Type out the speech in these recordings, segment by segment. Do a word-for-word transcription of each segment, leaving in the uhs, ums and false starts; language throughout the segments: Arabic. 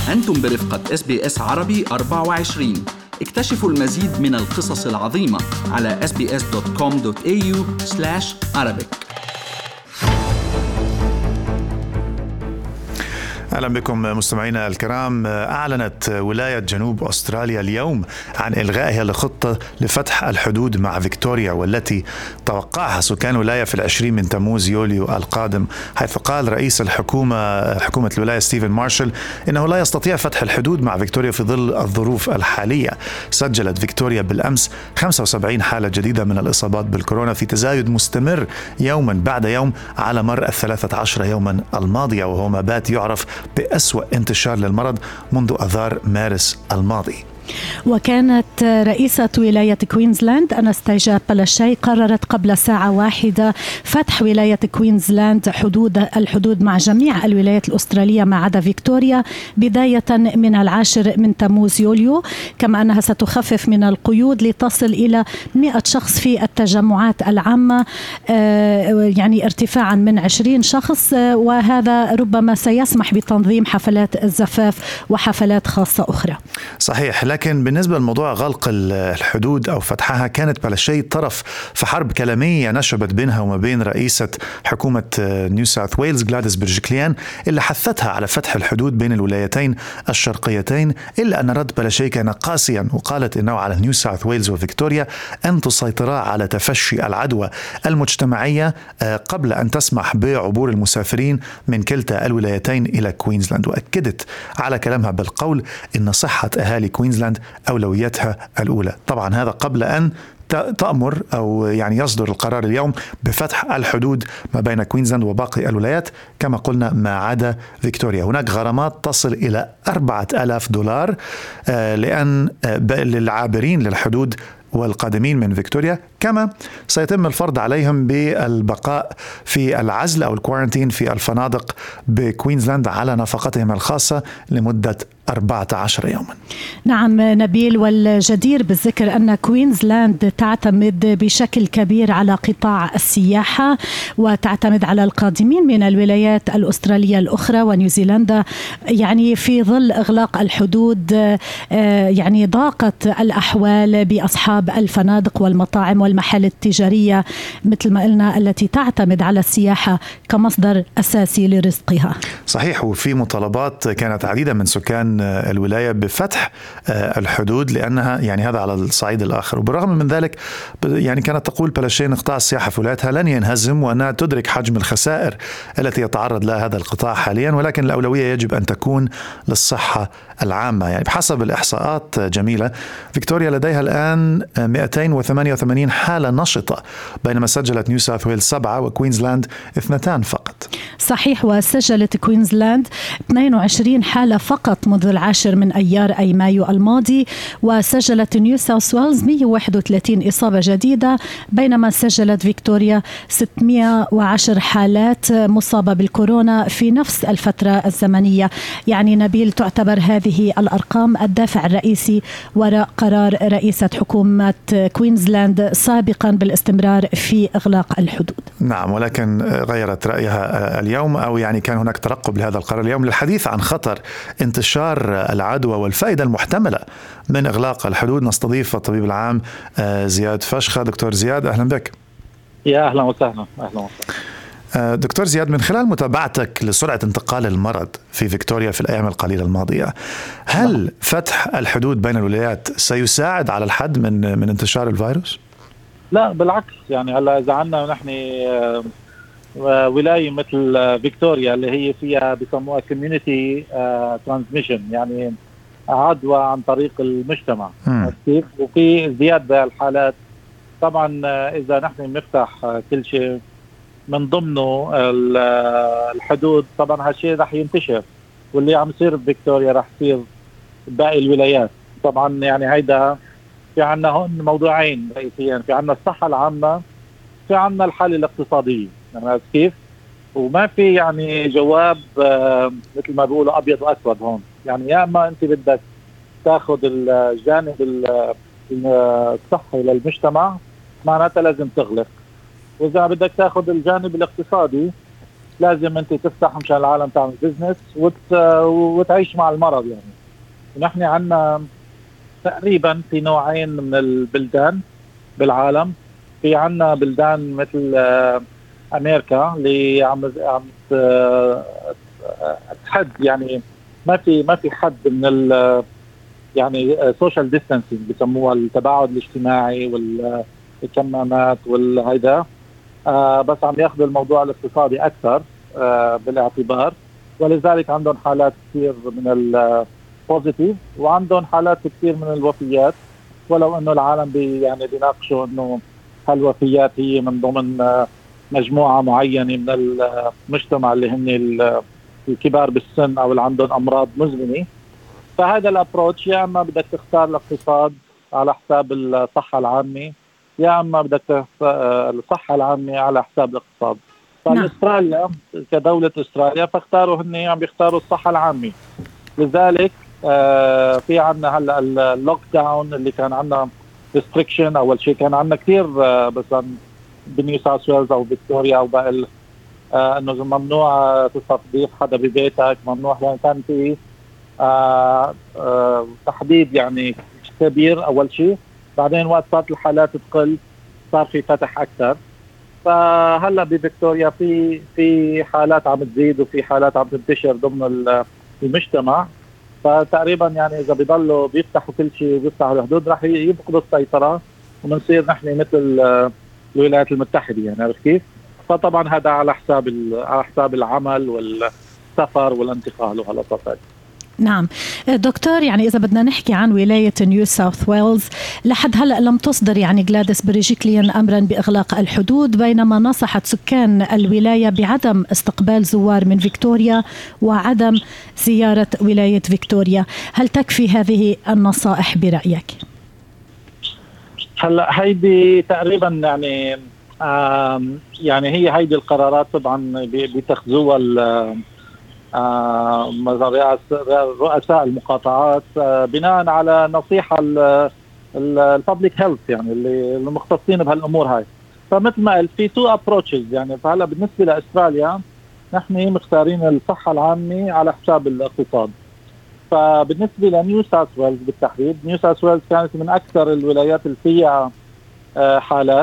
أنتم برفقة إس بي إس عربي أربعة وعشرين. اكتشفوا المزيد من القصص العظيمة على إس بي إس دوت كوم دوت إيه يو سلاش عربيك. أهلا بكم مستمعينا الكرام. أعلنت ولاية جنوب أستراليا اليوم عن إلغائها لخطة لفتح الحدود مع فيكتوريا، والتي توقعها سكان ولاية في العشرين من تموز يوليو القادم، حيث قال رئيس الحكومة حكومة الولاية ستيفن مارشال إنه لا يستطيع فتح الحدود مع فيكتوريا في ظل الظروف الحالية. سجلت فيكتوريا بالأمس خمسة وسبعين حالة جديدة من الإصابات بالكورونا في تزايد مستمر يوما بعد يوم على مر الثلاثة عشر يوما الماضية، وهو ما بات يعرف بأسوأ انتشار للمرض منذ أذار مارس الماضي. وكانت رئيسة ولاية كوينزلاند أناستيجا بلاشي قررت قبل ساعة واحدة فتح ولاية كوينزلاند حدود الحدود مع جميع الولايات الأسترالية ما عدا فيكتوريا بداية من العاشر من تموز يوليو، كما أنها ستخفف من القيود لتصل إلى مئة شخص في التجمعات العامة، يعني ارتفاعا من عشرين شخص، وهذا ربما سيسمح بتنظيم حفلات الزفاف وحفلات خاصة أخرى. صحيح، لكن بالنسبة لموضوع غلق الحدود أو فتحها، كانت بلاشي طرف في حرب كلامية نشبت بينها وما بين رئيسة حكومة نيو ساوث ويلز غلاديس برجكليان، اللي حثتها على فتح الحدود بين الولايتين الشرقيتين، إلا أن رد بلاشي كان قاسيا، وقالت إنه على نيو ساوث ويلز وفيكتوريا أن تسيطرا على تفشي العدوى المجتمعية قبل أن تسمح بعبور المسافرين من كلتا الولايتين إلى كوينزلاند. وأكدت على كلامها بالقول إن صحة أهالي كوينزلاند أولويتها الأولى. طبعا هذا قبل أن تأمر أو يعني يصدر القرار اليوم بفتح الحدود ما بين كوينزلاند وباقي الولايات، كما قلنا ما عدا فيكتوريا. هناك غرامات تصل إلى أربعة آلاف دولار لأن للعابرين للحدود والقادمين من فيكتوريا، كما سيتم الفرض عليهم بالبقاء في العزل أو الكوارنتين في الفنادق بكوينزلاند على نفقتهم الخاصة لمدة أربعة عشر يوما. نعم نبيل، والجدير بالذكر أن كوينزلاند تعتمد بشكل كبير على قطاع السياحة، وتعتمد على القادمين من الولايات الأسترالية الأخرى ونيوزيلندا. يعني في ظل إغلاق الحدود يعني ضاقت الأحوال بأصحاب الفنادق والمطاعم والمحال التجارية مثل ما قلنا، التي تعتمد على السياحة كمصدر أساسي لرزقها. صحيح، وفي مطالبات كانت عديدة من سكان الولاية بفتح الحدود، لأنها يعني هذا على الصعيد الآخر. وبالرغم من ذلك يعني كانت تقول بلاشي أن قطاع السياحة في ولايتها لن ينهزم، وأنها تدرك حجم الخسائر التي يتعرض لها هذا القطاع حاليا، ولكن الأولوية يجب أن تكون للصحة العامة. يعني بحسب الإحصاءات جميلة، فيكتوريا لديها الآن مئتين وثمانية وثمانين حالة نشطة، بينما سجلت نيو ساوث ويلز سبعة وكوينزلاند اثنتان فقط. صحيح، وسجلت كوينزلاند اثنين وعشرين حالة فقط منذ العاشر من أيار أي مايو الماضي، وسجلت نيو ساوث ويلز مئة وواحد وثلاثين إصابة جديدة، بينما سجلت فيكتوريا ستمئة وعشر حالات مصابة بالكورونا في نفس الفترة الزمنية. يعني نبيل، تعتبر هذه الأرقام الدافع الرئيسي وراء قرار رئيسة حكومة كوينزلاند سابقا بالاستمرار في إغلاق الحدود. نعم، ولكن غيرت رأيها اليوم، أو يعني كان هناك ترقب لهذا القرار اليوم للحديث عن خطر انتشار العدوى والفائدة المحتملة من إغلاق الحدود. نستضيف الطبيب العام زياد فشخة. دكتور زياد، أهلا بك. يا أهلا وسهلا. أهلا وسهلا دكتور زياد، من خلال متابعتك لسرعة انتقال المرض في فيكتوريا في الأيام القليلة الماضية، هل فتح الحدود بين الولايات سيساعد على الحد من من انتشار الفيروس؟ لا بالعكس، يعني هلا إذا عنا نحن ولاية مثل فيكتوريا اللي هي فيها بيسموها community transmission، يعني عدوى عن طريق المجتمع، وفي زيادة بالحالات. طبعا إذا نحن بنفتح كل شيء من ضمنه الحدود، طبعا هالشيء رح ينتشر، واللي عم يصير بفيكتوريا رح يصير باقي الولايات. طبعا يعني هيدا في عنا هون موضوعين رئيسيين، في عنا الصحة العامة، في عنا الحالة الاقتصادية. يعني كيف؟ وما في يعني جواب آه مثل ما بيقولوا أبيض وأسود هون. يعني يا أما أنت بدك تاخذ الجانب الصحي للمجتمع، معناتها لازم تغلق، وإذا بدك تاخذ الجانب الاقتصادي لازم انت تفتح مشان العالم تعمل بزنس وت... وتعيش مع المرض. يعني نحن عندنا تقريبا في نوعين من البلدان بالعالم. في عندنا بلدان مثل امريكا اللي عم عم تحد، يعني ما في ما في حد من ال يعني سوشيال ديستانسينج بسموها، التباعد الاجتماعي والكمامات والهيدا، آه بس عم ياخذوا الموضوع الاقتصادي اكثر آه بالاعتبار، ولذلك عندهم حالات كثير من البوزيتيف وعندهم حالات كثير من الوفيات، ولو انه العالم بي يعني بيناقشوا انه هالوفيات هي من ضمن آه مجموعه معينه من المجتمع اللي هن الكبار بالسن او اللي عندهم امراض مزمنه. فهذا الابروتش، يا اما بدك تختار الاقتصاد على حساب الصحه العامه، يا اما بدك تختار الصحه العامه على حساب الاقتصاد. فاستراليا كدوله استراليا فاختاروا هن عم بيختاروا الصحه العامه. لذلك آه في عندنا هلا اللوك داون اللي كان عندنا ريستريكشن. اول شيء كان عندنا كثير آه مثلا بنيو ساوث ويلز او فيكتوريا او باقي آه انه ممنوع تستضيف حدا ببيتك، ممنوع، يعني كان في آه آه تحديد يعني كبير اول شيء. بعدين وقت صارت الحالات تقل صار في فتح اكثر. فهلا بفيكتوريا في في حالات عم تزيد وفي حالات عم تنتشر ضمن المجتمع. فتقريبا يعني اذا بيضلوا بيفتحوا كل شيء وبيفتحوا الحدود راح يفقدوا السيطره وبنصير نحن مثل الولايات المتحده، يعني عرفت كيف؟ فطبعا هذا على حساب على حساب العمل والسفر والانتقال وهالقصص. نعم دكتور، يعني إذا بدنا نحكي عن ولاية نيو ساوث ويلز، لحد هلأ لم تصدر يعني جلاديس بريجيكليان أمرا بإغلاق الحدود، بينما نصحت سكان الولاية بعدم استقبال زوار من فيكتوريا وعدم زيارة ولاية فيكتوريا. هل تكفي هذه النصائح برأيك؟ هلا هيدي تقريبا يعني يعني هي هيدي القرارات طبعا بيتخذوها آه رؤساء المقاطعات آه بناء على نصيحة الببليك هيلث، يعني اللي المختصين بهالامور هاي. فمثل ما قلت في تو ابروتشز، يعني فهلا بالنسبة لاستراليا نحن مختارين الصحة العامة على حساب الاقتصاد. فبالنسبة لنيو ساوث ويلز بالتحديد، نيو ساوث ويلز كانت من اكثر الولايات اللي فيها آه حالات،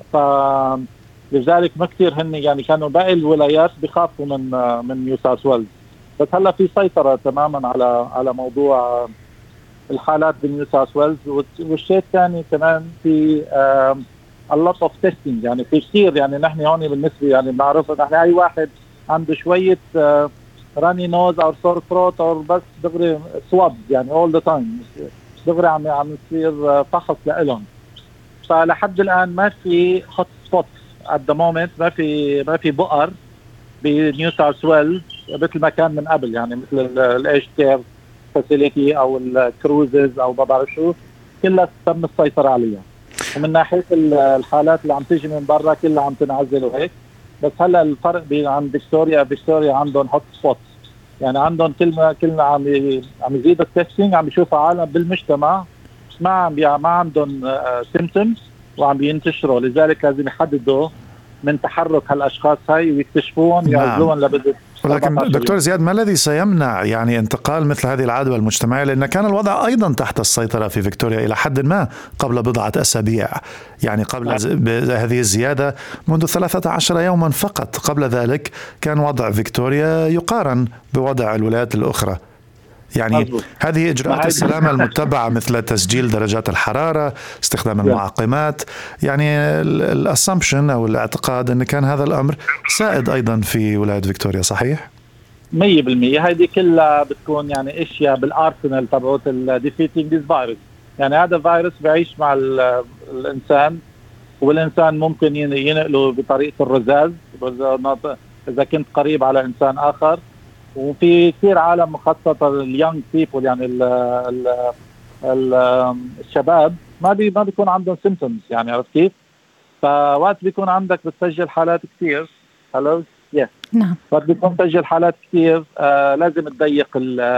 فلذلك ما كثير هن يعني كانوا باقي الولايات بخافوا من آه من نيو ساوث ويلز. بس هلا في سيطرة تماما على على موضوع الحالات بنيو ساوث ويلز. والشيء الثاني كمان في a lot of testing، يعني في كثير، يعني نحن هون بالنسبة يعني بنعرف نحن اي واحد عنده شوية راني نوز او سور ثروت او بس دغري سواب، يعني all the time دغري عم عم يصير فحص لإلهم. فلحد الان ما في هوت سبوت at the moment، ما في ما في بؤر بنيو ساوث ويلز مثل ما كان من قبل، يعني مثل الايج كير فاسيليتي او الكروزز او ما بعرف شو، كلها تم السيطره عليها. ومن ناحيه الحالات اللي عم تيجي من برا كلها عم تنعزل وهيك. بس هلا الفرق بين عن فيكتوريا، فيكتوريا عندهم هوت سبوت، يعني عندهم كلمه كلمه عم عم يزيدوا التستنج، عم يشوفوا عالم بالمجتمع ما عم ما عندهم سيمبتومز وعم بينتشروا. لذلك لازم يحددوا من تحرك هالاشخاص هاي ويكتشفوهم يعزلوهم لبدء. ولكن دكتور زياد، ما الذي سيمنع يعني انتقال مثل هذه العدوى المجتمعية؟ لأن كان الوضع أيضا تحت السيطرة في فيكتوريا إلى حد ما قبل بضعة أسابيع، يعني قبل هذه الزيادة منذ ثلاثة عشر يوما فقط. قبل ذلك كان وضع فيكتوريا يقارن بوضع الولايات الأخرى. يعني مزبوط. هذه إجراءات السلامة المتبعة مثل تسجيل درجات الحرارة، استخدام المعقمات، يعني الاسامبشن أو الاعتقاد أن كان هذا الأمر سائد أيضا في ولاية فيكتوريا، صحيح؟ مية بالمية. هذه كلها بتكون يعني اشياء بالارسنال تبعوت الديفيتينج ذيس فيروس. يعني هذا فيروس بيعيش مع الانسان، والانسان ممكن ينقله بطريقه الرذاذ اذا كنت قريب على انسان اخر. وفي كثير عالم خاصه اليونج بيبول، يعني ال ال ال الشباب ما بي ما بيكون عندهم سيمبتومز، يعني عرفت كيف؟ فوقت بيكون عندك بتسجل حالات كثير هلو يس نعم وقت بيكون تسجل حالات كثير آه لازم تضيق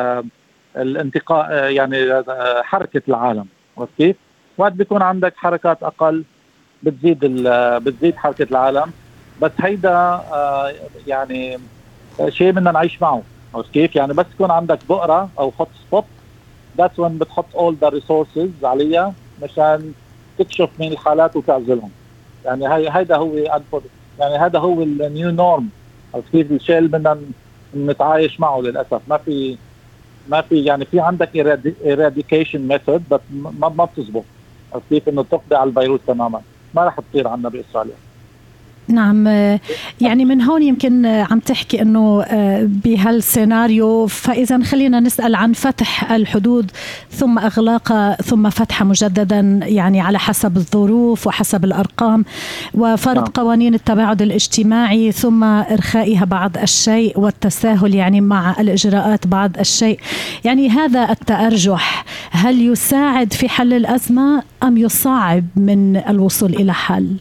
الانتقاء آه يعني آه حركه العالم، عرفت كيف؟ وقت بيكون عندك حركات اقل بتزيد بتزيد حركه العالم. بس هيدا آه يعني شيء بدنا نعيش معه. عرفت كيف؟ يعني بس يكون عندك بؤرة أو هوت سبوت that's when بتحط all the resources عليها مشان تكشف من الحالات وتعزلهم. يعني هاي هيدا هو يعني هذا هو النيو نورم. عرفت كيف؟ الشيء اللي بدنا نتعايش معه للأسف. ما في ما في يعني في عندك eradication method بس ما ما بتزبط. عرفت كيف؟ إنه تقضي على الفيروس تماما ما رح تصير عنا بإسرائيل. نعم، يعني من هون يمكن عم تحكي أنه بهالسيناريو، فإذا خلينا نسأل عن فتح الحدود ثم إغلاقها ثم فتحها مجددا، يعني على حسب الظروف وحسب الأرقام وفرض قوانين التباعد الاجتماعي ثم إرخائها بعض الشيء والتساهل يعني مع الإجراءات بعض الشيء. يعني هذا التأرجح هل يساعد في حل الأزمة أم يصعب من الوصول إلى حل؟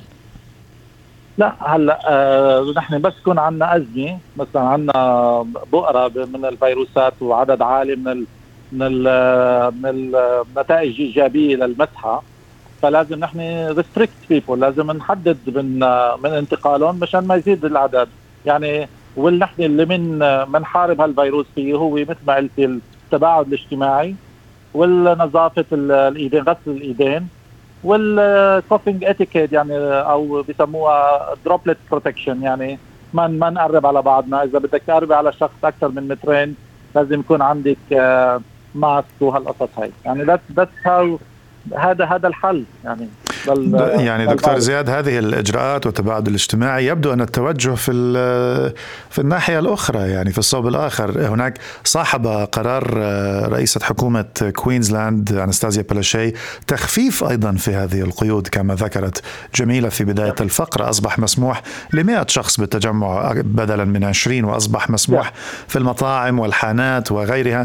لا هلا آه نحن بس يكون عندنا أزمة مثلا عندنا بؤرة من الفيروسات وعدد عالي من ال من ال من النتائج إيجابية للمسحة، فلازم نحن ريستريكت بيبول، لازم نحدد من من انتقالهم مشان ما يزيد العدد. يعني والنحن اللي من منحارب هالفيروس فيه هو مثل ما قلت التباعد الاجتماعي والنظافة الإيدين، غسل الإيدين والكوفينج اتيكيت يعني او بيسموها دروبلت بروتكشن، يعني ما ما نقرب على بعضنا. اذا بدك تقرب على شخص اكثر من مترين لازم يكون عندك ماسك وهالقصص هاي. يعني بس بس هذا هذا الحل. يعني يعني دكتور زياد، هذه الإجراءات والتباعد الاجتماعي يبدو أن التوجه في في الناحية الأخرى، يعني في الصوب الآخر. هناك صاحب قرار رئيسة حكومة كوينزلاند أناستازيا بلاشي تخفيف أيضا في هذه القيود كما ذكرت جميلة في بداية الفقرة. أصبح مسموح لمئة شخص بالتجمع بدلا من عشرين، وأصبح مسموح في المطاعم والحانات وغيرها.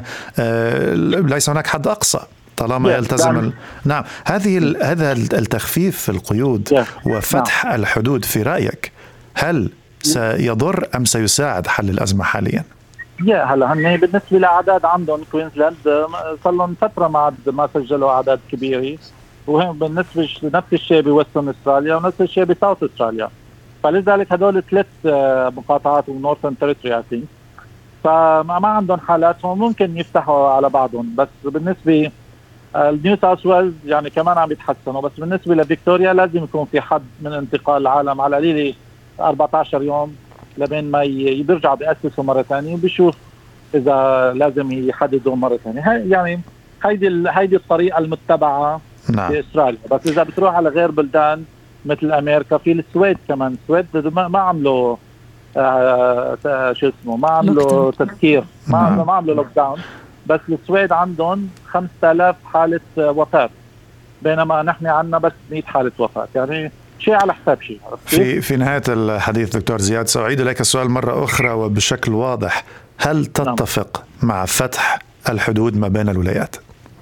ليس هناك حد أقصى طالما يلتزم ال... نعم. هذه هذا التخفيف في القيود وفتح نعم. الحدود في رأيك هل سيضر أم سيساعد حل الأزمة حاليا؟ يا هلا هن بالنسبة لأعداد عندهم كوينزلاند صار لهم فترة ما ما سجلوا أعداد كبيرة، وهم بالنسبة نفس الشيء بوسترن استراليا ونفس الشيء بساوث استراليا. فلذلك هدول ثلاث مقاطعات ونورثن تيريتوري فما عندهم حالاتهم ممكن يفتحوا على بعضهم. بس بالنسبة النيو ساوث ويلز يعني كمان عم يتحسنوا. بس بالنسبة لفيكتوريا لازم يكون في حد من انتقال العالم على قليل أربعة عشر يوم لبين ما يرجع بيأسسوا مرة ثانية وبيشوف إذا لازم يحددوا مرة ثانية. يعني هيدي هيدي الطريقة المتبعة نعم. في إسرائيل. بس إذا بتروح على غير بلدان مثل أمريكا، في السويد كمان، السويد ما, ما عملوا آه شو اسمه ما عملوا تذكير، ما عملوا ما عملوا لوك داون. بس السويد عندهم خمسة آلاف حالة وفاة بينما نحن عندنا بس مئة حالة وفاة. يعني شيء على حساب شيء. في في نهاية الحديث دكتور زياد سأعيد لك السؤال مرة أخرى وبشكل واضح، هل تتفق نعم. مع فتح الحدود ما بين الولايات؟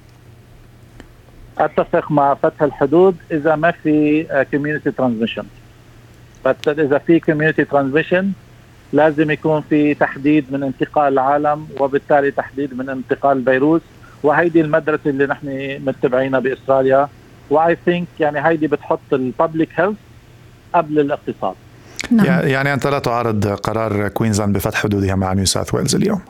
أتفق مع فتح الحدود إذا ما في community transmission. بس إذا في community transmission لازم يكون في تحديد من انتقال العالم وبالتالي تحديد من انتقال الفيروس. وهيدي المدرسة اللي نحن متبعينها بإسرائيل. وآي ثينك يعني هيدي بتحط البابليك هيلث قبل الاقتصاد. نعم. يعني أنت لا تعارض قرار كوينزلاند بفتح حدودها مع نيو ساوث ويلز اليوم؟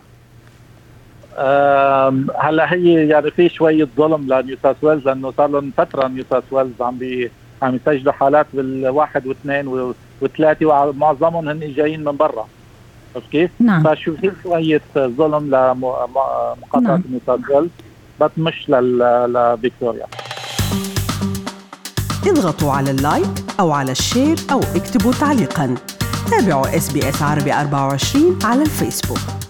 هلا هي يعني في شوية ظلم لنيو ساوث ويلز لأنه صار لهم فترة نيو ساوث ويلز عم بي عم يسجلوا حالات بالواحد واثنين وثلاثة ومعظمهم هن جايين من برا. كيف؟ نعم. فشو في شوية ظلم لمقاطعة نعم. نيو ساوث ويلز بس مش لفيكتوريا. اضغطوا على اللايك أو على الشير أو اكتبوا تعليقاً. تابعوا إس بي إس عربي أربعة وعشرين على الفيسبوك.